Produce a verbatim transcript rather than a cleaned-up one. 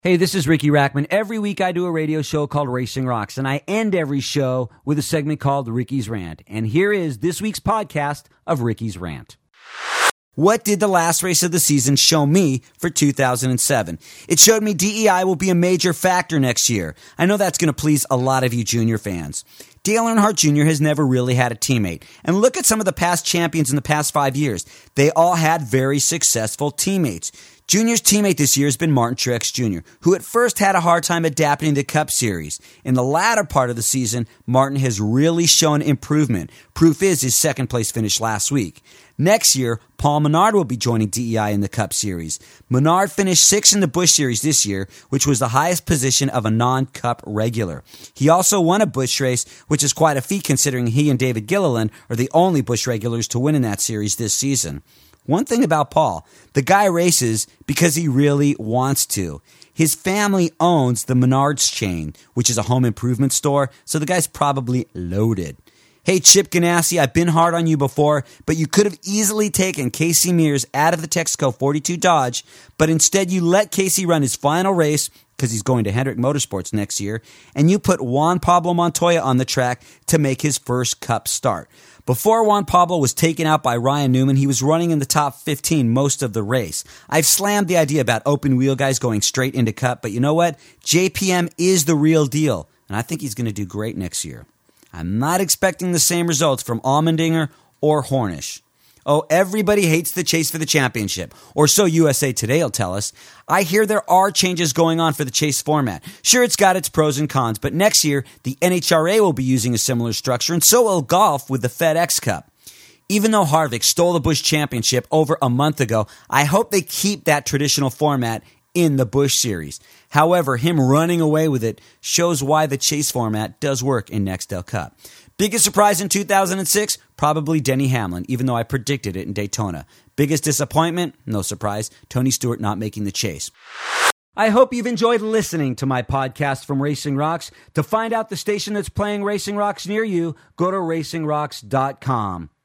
Hey, this is Ricky Rackman. Every week I do a radio show called Racing Rocks, and I end every show with a segment called Ricky's Rant. And here is this week's podcast of Ricky's Rant. What did the last race of the season show me for two thousand seven? It showed me D E I will be a major factor next year. I know that's going to please a lot of you Junior fans. Dale Earnhardt Junior has never really had a teammate. And look at some of the past champions in the past five years. They all had very successful teammates. Junior's teammate this year has been Martin Truex Junior, who at first had a hard time adapting to the Cup Series. In the latter part of the season, Martin has really shown improvement. Proof is his second place finish last week. Next year, Paul Menard will be joining D E I in the Cup Series. Menard finished sixth in the Busch Series this year, which was the highest position of a non-Cup regular. He also won a Busch race, which is quite a feat considering he and David Gilliland are the only Busch regulars to win in that series this season. One thing about Paul, the guy races because he really wants to. His family owns the Menards chain, which is a home improvement store, so the guy's probably loaded. Hey, Chip Ganassi, I've been hard on you before, but you could have easily taken Casey Mears out of the Texaco forty-two Dodge, but instead you let Casey run his final race, because he's going to Hendrick Motorsports next year, and you put Juan Pablo Montoya on the track to make his first Cup start. Before Juan Pablo was taken out by Ryan Newman, he was running in the top fifteen most of the race. I've slammed the idea about open wheel guys going straight into Cup, but you know what? J P M is the real deal, and I think he's going to do great next year. I'm not expecting the same results from Allmendinger or Hornish. Oh, everybody hates the chase for the championship, or so U S A Today will tell us. I hear there are changes going on for the chase format. Sure, it's got its pros and cons, but next year, the N H R A will be using a similar structure, and so will golf with the FedEx Cup. Even though Harvick stole the Busch Championship over a month ago, I hope they keep that traditional format in the Busch Series. However, him running away with it shows why the chase format does work in Nextel Cup. Biggest surprise in two thousand six? Probably Denny Hamlin, even though I predicted it in Daytona. Biggest disappointment? No surprise, Tony Stewart not making the chase. I hope you've enjoyed listening to my podcast from Racing Rocks. To find out the station that's playing Racing Rocks near you, go to racing rocks dot com.